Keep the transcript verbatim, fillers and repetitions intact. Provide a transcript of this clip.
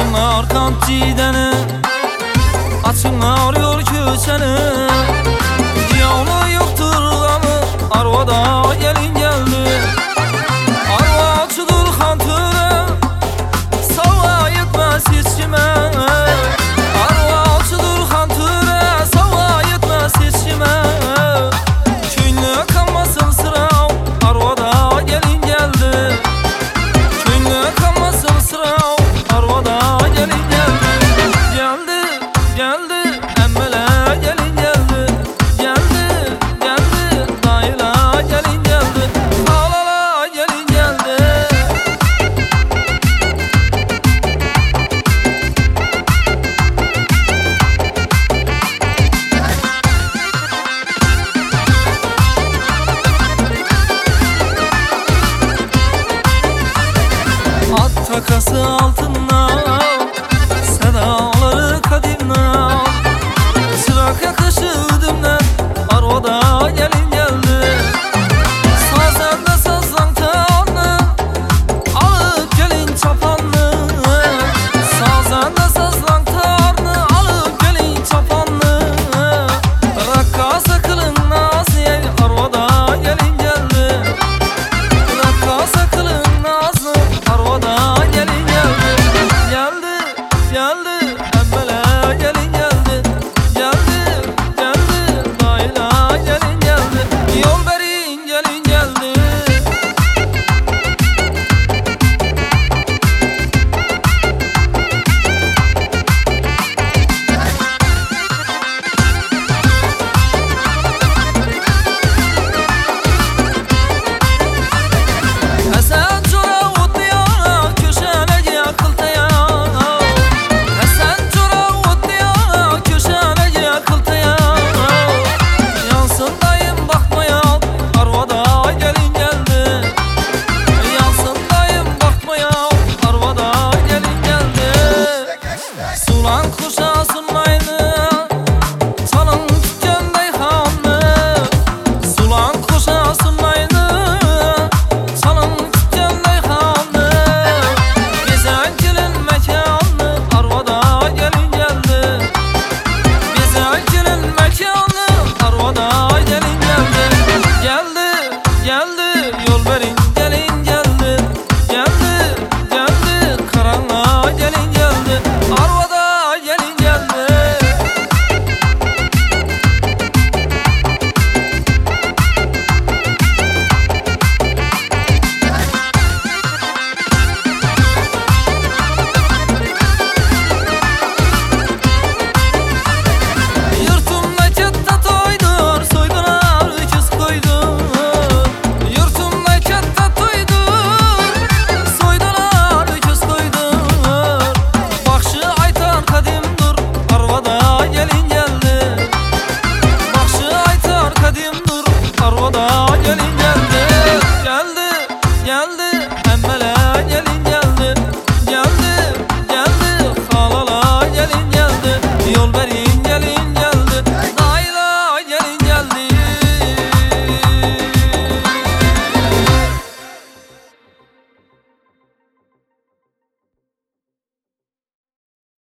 Açınlar kantiydəni, açınlar yol köçəni. Yavru yoktur gamı, arvada gelin geldi. Arvaçıdır xantırı, sava yetmez hiç kime. Arvaçıdır xantırı, sava yetmez hiç kime. Köyünü kalmasın sırav, arvada gelin geldi. Köyünü kalmasın sırav, arvada gelin geldi. Geldi, geldi, emmele gelin geldi. Geldi, geldi, dayıla gelin geldi. Halala gelin geldi. At takası altın